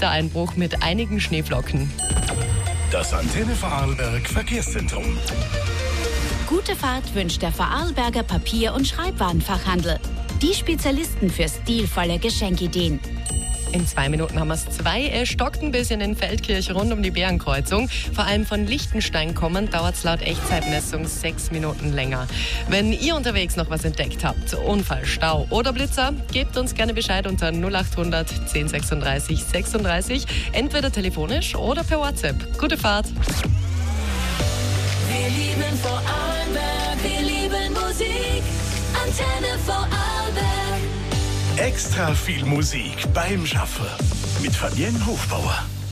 Wintereinbruch mit einigen Schneeflocken. Das Antenne Vorarlberg Verkehrszentrum. Gute Fahrt wünscht der Vorarlberger Papier- und Schreibwarenfachhandel. Die Spezialisten für stilvolle Geschenkideen. In 2 Minuten haben wir es 2. Es stockt ein bisschen in Feldkirch rund um die Bärenkreuzung. Vor allem von Lichtenstein kommend dauert es laut Echtzeitmessung 6 Minuten länger. Wenn ihr unterwegs noch was entdeckt habt, Unfall, Stau oder Blitzer, gebt uns gerne Bescheid unter 0800 1036 36, entweder telefonisch oder per WhatsApp. Gute Fahrt! Wir lieben Vorarlberg, wir lieben Musik, Antenne Vorarlberg. Extra viel Musik beim Schaffen mit Fabienne Hofbauer.